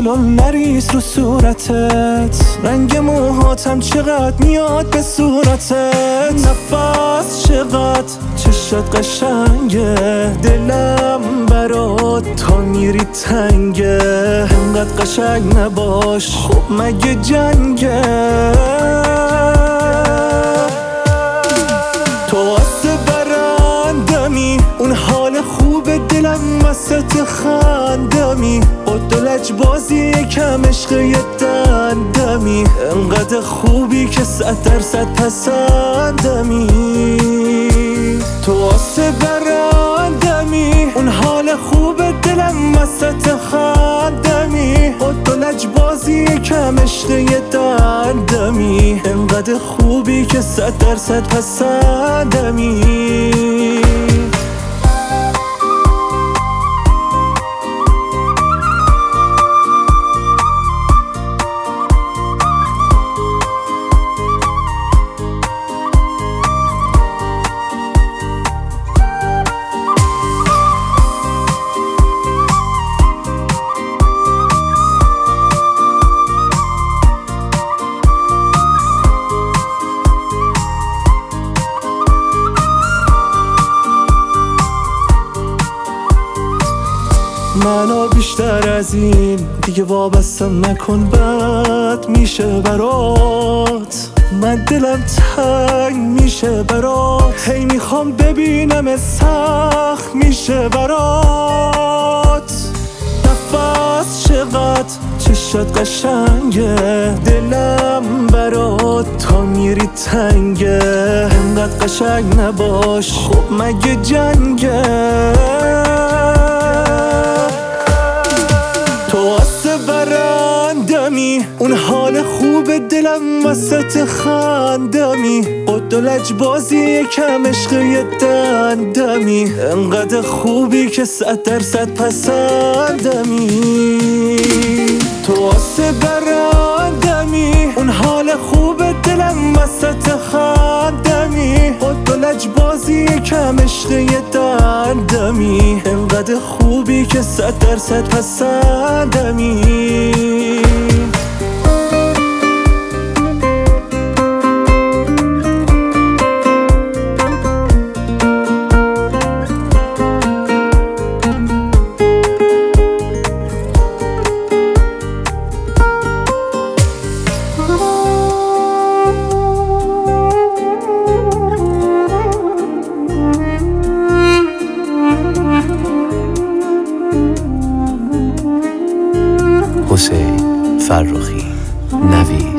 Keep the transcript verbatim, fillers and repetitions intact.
چشمام نریز رو صورتت، رنگ موهاتم چقدر میاد به صورتت. نفس چقدر چشات قشنگه، دلم برات تا میری تنگه. انقدر قشنگ نباش خب مگه جنگه؟ تو واسه برندمی، اون حال خوب دلم وسط خندمی. با دو لجبازی یکم عشق یه دندمی. انقدر خوبی که صد درصد پسندمی. تو واسه برندمی، اون حال خوب دلم وسط خندمی. با دو لجبازی یکم عشق یه دندمی. انقدر خوبی که صد درصد پسندمی. منو بیشتر از این دیگه وابستم نکن، بد میشه برات. من دلم تنگ میشه برات، هی میخوام ببینم سخت میشه برات. نفس چقدر چشات قشنگه، دلم برات تا میری تنگه. انقدر قشنگ نباش خب مگه جنگه؟ تو واسه برندمی، اون حال خوب دلم وسط خندمی. با دو لجبازی یکم عشق یه دندمی. انقدر خوبی که صد درصد پسندمی. تو واسه برندمی، اون حال خوب دلم وسط خندمی. با دو لجبازی یکم عشق یه دندمی. انقدر خوبی که صد درصد پسندمی. حسین فرخی، نوید